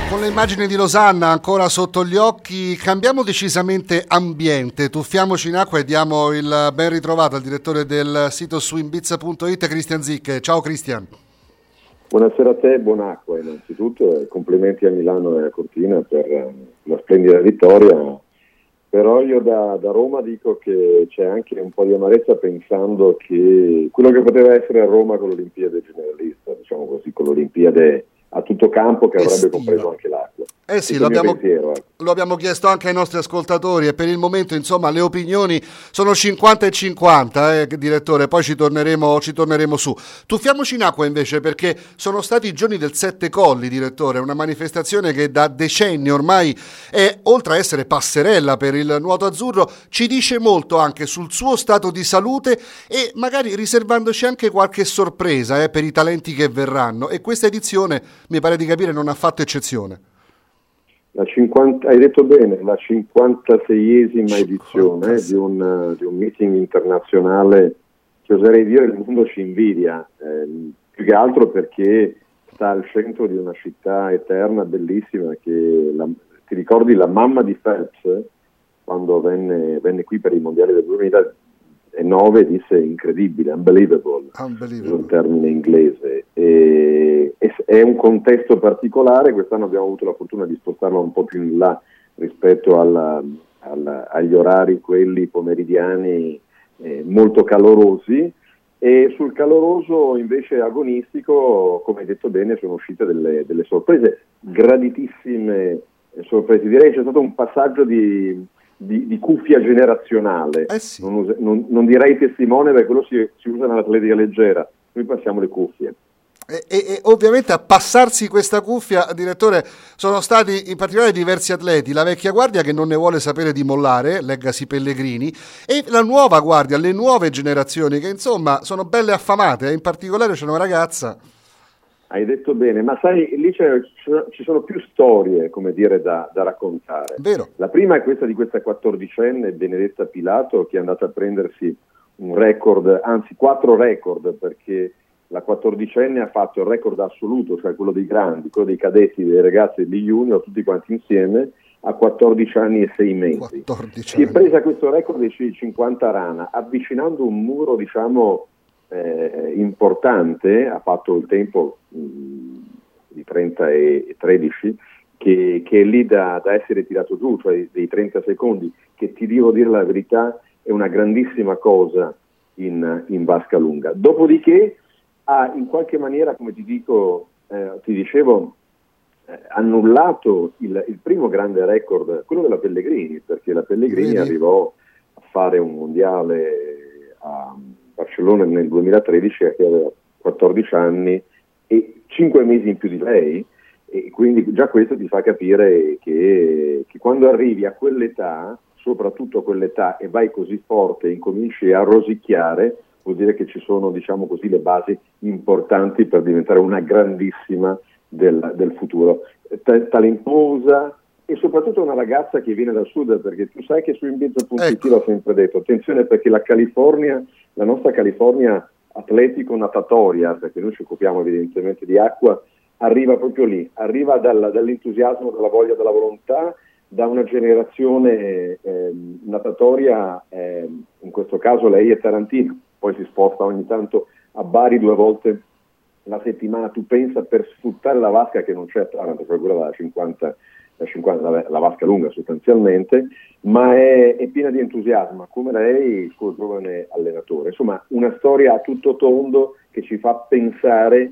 Con le immagini di Losanna ancora sotto gli occhi, cambiamo decisamente ambiente, tuffiamoci in acqua e diamo il ben ritrovato al direttore del sito swimbiz.it, Christian Zick. Ciao Christian. Buonasera a te, buon'acqua innanzitutto e complimenti a Milano e a Cortina per la splendida vittoria. Però io da Roma dico che c'è anche un po' di amarezza pensando che quello che poteva essere a Roma con l'Olimpiade generalista, diciamo così, con l'Olimpiade a tutto campo che avrebbe compreso anche l'acqua. Sì, lo abbiamo chiesto anche ai nostri ascoltatori e per il momento insomma le opinioni sono 50 e 50, direttore, poi ci torneremo su. Tuffiamoci in acqua invece perché sono stati i giorni del Sette Colli, direttore, una manifestazione che da decenni ormai è, oltre a essere passerella per il nuoto azzurro, ci dice molto anche sul suo stato di salute e magari riservandoci anche qualche sorpresa per i talenti che verranno, e questa edizione mi pare di capire non ha fatto eccezione. Hai detto bene, la 56esima edizione di un meeting internazionale che oserei dire il mondo ci invidia, più che altro perché sta al centro di una città eterna, bellissima, che ti ricordi la mamma di Phelps, quando venne qui per i mondiali del 2009, disse incredibile, unbelievable. Un termine inglese, e è un contesto particolare. Quest'anno abbiamo avuto la fortuna di spostarlo un po' più in là rispetto agli orari, quelli pomeridiani, molto calorosi, e sul caloroso invece agonistico, come hai detto bene, sono uscite delle sorprese, graditissime sorprese. Direi c'è stato un passaggio di cuffia generazionale, sì. non direi testimone perché quello si usa nell'atletica leggera, noi passiamo le cuffie. E ovviamente a passarsi questa cuffia, direttore, sono stati in particolare diversi atleti, la vecchia guardia che non ne vuole sapere di mollare, leggasi Pellegrini, e la nuova guardia, le nuove generazioni che insomma sono belle affamate, in particolare c'è una ragazza. Hai detto bene, ma sai, lì ci sono più storie, come dire, da raccontare. Vero. La prima è questa di questa 14enne, Benedetta Pilato, che è andata a prendersi un record, anzi 4 record, perché la 14enne ha fatto il record assoluto, cioè quello dei grandi, quello dei cadetti, dei ragazzi e degli junior, tutti quanti insieme, a 14 anni e 6 mesi. Si è presa questo record dei 50 rana, avvicinando un muro, diciamo, importante. Ha fatto il tempo di 30 e 13 che è lì da essere tirato giù, cioè dei 30 secondi, che ti devo dire la verità è una grandissima cosa in vasca lunga. Dopodiché ha in qualche maniera, come ti dicevo, annullato il primo grande record, quello della Pellegrini, perché la Pellegrini arrivò a fare un mondiale a Barcellona nel 2013, che aveva 14 anni e 5 mesi in più di lei, e quindi già questo ti fa capire che quando arrivi a quell'età, soprattutto a quell'età, e vai così forte e incominci a rosicchiare, vuol dire che ci sono, diciamo così, le basi importanti per diventare una grandissima del futuro. Talentuosa e soprattutto una ragazza che viene dal sud, perché tu sai che su Swimbiz.it l'ho sempre detto, attenzione, perché la nostra California atletico-natatoria, perché noi ci occupiamo evidentemente di acqua, arriva proprio lì, arriva dall'entusiasmo, dalla voglia, dalla volontà, da una generazione natatoria, in questo caso lei è tarantina, poi si sposta ogni tanto a Bari 2 volte la settimana. Tu pensa, per sfruttare la vasca che non c'è a Taranto, cioè quella da 50, la vasca lunga sostanzialmente, ma è piena di entusiasmo, come lei, il suo giovane allenatore. Insomma, una storia a tutto tondo che ci fa pensare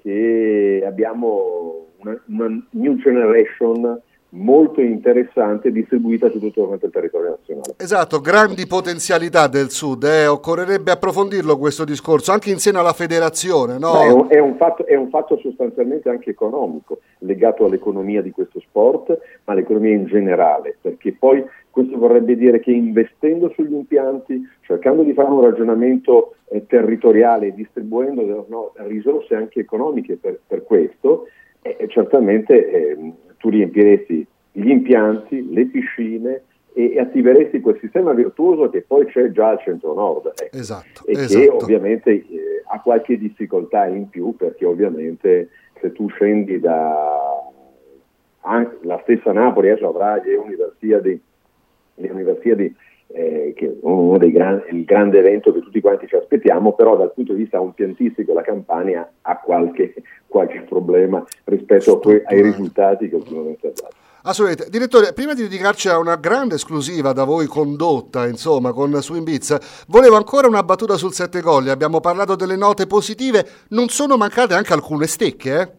che abbiamo una new generation molto interessante, distribuita su tutto il territorio nazionale. Esatto, grandi potenzialità del Sud, occorrerebbe approfondirlo questo discorso, anche in seno alla federazione, no? È un fatto sostanzialmente anche economico, legato all'economia di questo sport, ma all'economia in generale, perché poi questo vorrebbe dire che investendo sugli impianti, cercando di fare un ragionamento territoriale, distribuendo risorse anche economiche per questo, certamente tu riempiresti gli impianti, le piscine e attiveresti quel sistema virtuoso che poi c'è già al centro-nord, esatto. Che ovviamente ha qualche difficoltà in più, perché ovviamente se tu scendi la stessa Napoli adesso avrà le Universiadi, che è uno dei il grande evento che tutti quanti ci aspettiamo, però dal punto di vista impiantistico la Campania ha qualche problema rispetto ai risultati che ultimamente ha dato. Assolutamente. Direttore, prima di dedicarci a una grande esclusiva da voi condotta, insomma, con Swing Beats, volevo ancora una battuta sul Sette Colli. Abbiamo parlato delle note positive, non sono mancate anche alcune stecche, eh?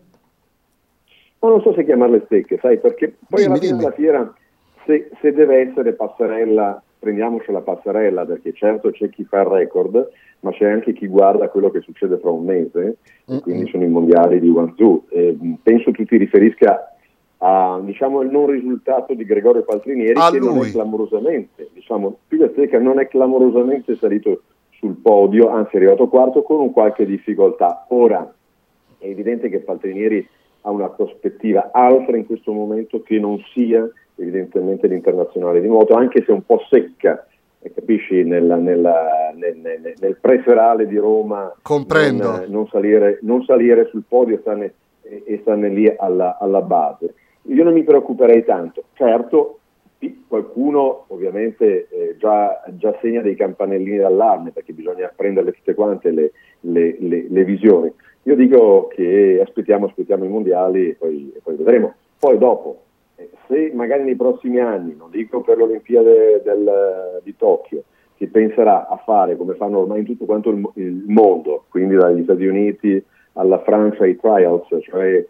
Ma non so se chiamarle stecche, sai, perché poi alla fine della fiera, se deve essere passerella, prendiamoci la passerella, perché certo c'è chi fa il record, ma c'è anche chi guarda quello che succede fra un mese, e quindi sono i mondiali di Guangzhou. Penso tu ti riferisca a, diciamo, il non risultato di Gregorio Paltrinieri, che non è clamorosamente, diciamo, più che stecca, non è clamorosamente salito sul podio, anzi è arrivato quarto con un qualche difficoltà. Ora, è evidente che Paltrinieri ha una prospettiva altra in questo momento che non sia evidentemente l'internazionale di nuoto, anche se un po' secca, capisci, nel preferale di Roma. Comprendo. Non salire sul podio e starne lì alla base. Io non mi preoccuperei tanto. Certo, qualcuno ovviamente già segna dei campanellini d'allarme, perché bisogna prenderle tutte quante le visioni. Io dico che aspettiamo i mondiali e poi vedremo. Poi dopo, se magari nei prossimi anni, non dico per l'Olimpiade di Tokyo, si penserà a fare come fanno ormai in tutto quanto il mondo, quindi dagli Stati Uniti alla Francia i trials, cioè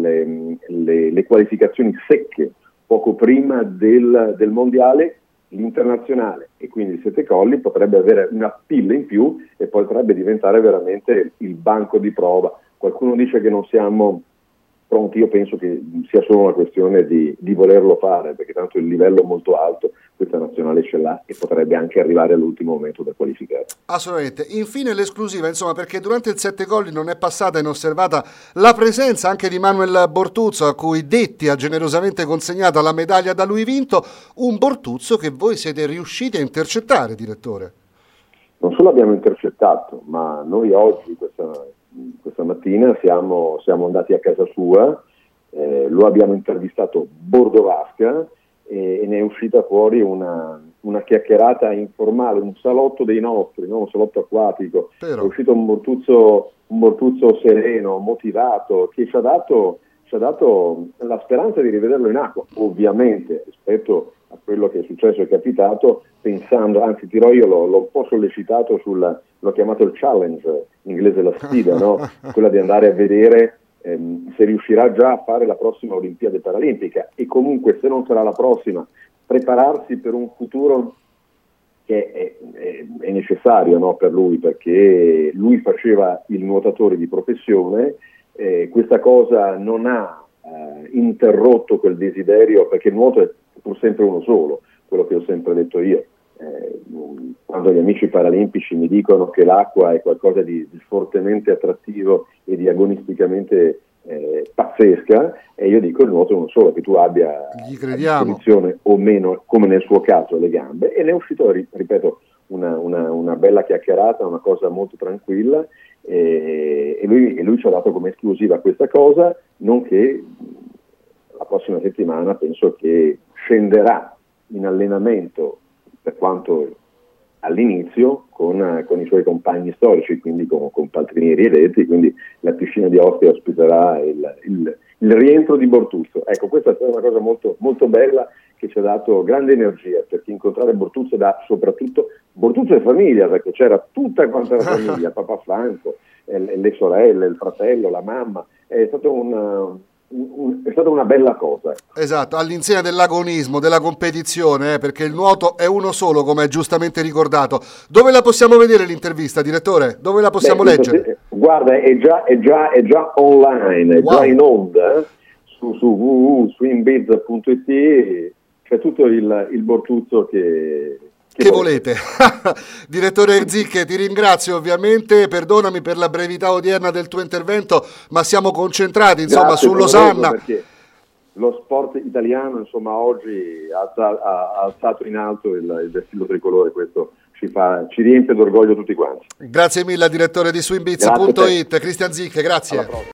le qualificazioni secche poco prima del mondiale, l'internazionale e quindi il Sette Colli potrebbe avere una pilla in più e potrebbe diventare veramente il banco di prova. Qualcuno dice che non siamo pronti, io penso che sia solo una questione di volerlo fare, perché tanto il livello molto alto questa nazionale ce l'ha e potrebbe anche arrivare all'ultimo momento da qualificare. Assolutamente. Infine l'esclusiva, insomma, perché durante il Sette Colli non è passata inosservata la presenza anche di Manuel Bortuzzo, a cui Detti ha generosamente consegnato la medaglia da lui vinto, un Bortuzzo che voi siete riusciti a intercettare, direttore. Non solo abbiamo intercettato, ma noi oggi, questa mattina, siamo andati a casa sua, lo abbiamo intervistato Bordovasca e ne è uscita fuori una chiacchierata informale, un salotto dei nostri, no? Un salotto acquatico. Però è uscito un Bortuzzo sereno, motivato, che ci ha dato la speranza di rivederlo in acqua, ovviamente rispetto a quello che è successo e capitato, pensando, anzi dirò io, l'ho un po' sollecitato l'ho chiamato il challenge, in inglese la sfida, no? Quella di andare a vedere se riuscirà già a fare la prossima Olimpiade Paralimpica e comunque, se non sarà la prossima, prepararsi per un futuro che è necessario, no, per lui, perché lui faceva il nuotatore di professione. Questa cosa non ha interrotto quel desiderio, perché il nuoto è pur sempre uno solo, quello che ho sempre detto io. Quando gli amici paralimpici mi dicono che l'acqua è qualcosa di fortemente attrattivo e di agonisticamente pazzesca, e io dico il nuoto è uno solo, che tu abbia a disposizione o meno, come nel suo caso, le gambe, e ne è uscito, ripeto, una bella chiacchierata, una cosa molto tranquilla. E lui ci ha dato come esclusiva questa cosa, nonché la prossima settimana penso che scenderà in allenamento, per quanto all'inizio, con i suoi compagni storici, quindi con Paltrinieri e Detti, quindi la piscina di Ostia ospiterà il rientro di Bortuzzo. Ecco, questa è stata una cosa molto, molto bella, che ci ha dato grande energia, perché incontrare Bortuzzo soprattutto Bortuzzo e famiglia, perché c'era tutta quanta la famiglia, papà Franco, le sorelle, il fratello, la mamma, è stata una bella cosa. Esatto, all'insegna dell'agonismo, della competizione, perché il nuoto è uno solo, come è giustamente ricordato. Dove la possiamo vedere l'intervista, direttore? Dove la possiamo leggere? Guarda, è già online, è già in onda su www.swingbiz.it. C'è tutto il Bortuzzo che volete. Direttore Zicche, ti ringrazio ovviamente, perdonami per la brevità odierna del tuo intervento, ma siamo concentrati su Losanna. Perché lo sport italiano, insomma, oggi ha alzato in alto il vessillo tricolore, questo ci riempie d'orgoglio tutti quanti. Grazie mille al direttore di swingbiz.it, Cristian Zicche, grazie.